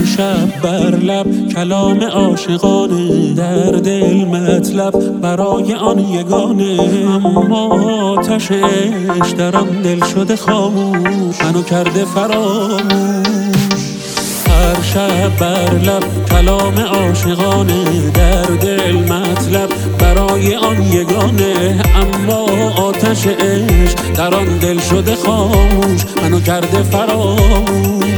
شب بر لب کلام عاشقانه، در دل مطلب برای آن یگانه. اما آتش عشق در آن دل شده خاموش، منو کرده فراموش. هر شب بر لب کلام عاشقانه، در دل مطلب برای آن یگانه. اما آتش عشق در آن دل شده خاموش، منو کرده فراموش.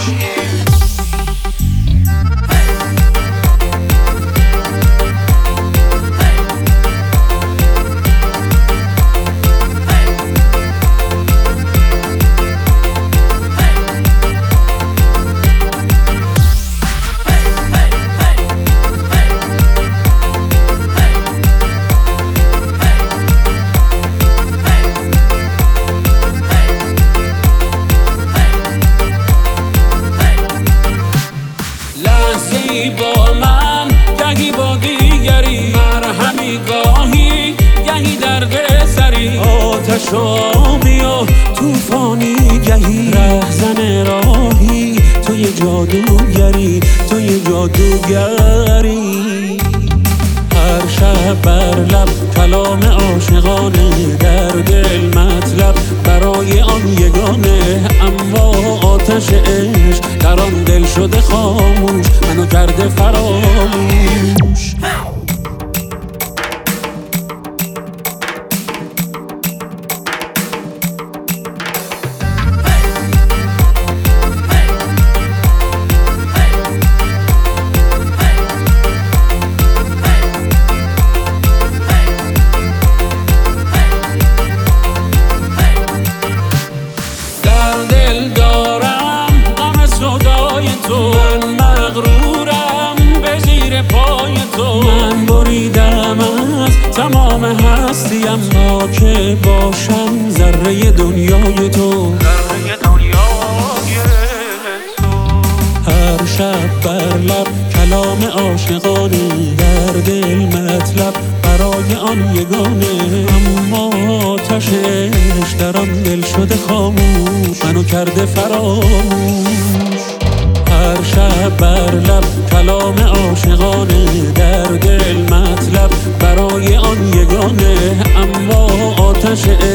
با من گهی با دیگری، مرهمی گاهی گهی درد سری. آتش و آبی و توفانی گهی، رهزن راهی توی جادوگری، توی جادوگری. هر شب بر لب کلام عاشقانه، در دل مطلب برای آن یگانه. اما آتش عشق در آن دل شده خاموش، منو کرده فراموش. من مغرورم به زیر پای تو، من بریدم از تمام هستیم تا که باشم ذره دنیای تو. هر شب بر لب کلام عاشقانه، در دل مطلب برای آن یگانه. اما آتش عشق در آن دل شده خاموش، منو کرده فراموش. هر شب بر لب کلام عاشقانه، در دل مطلب برای آن یگانه. اما آتش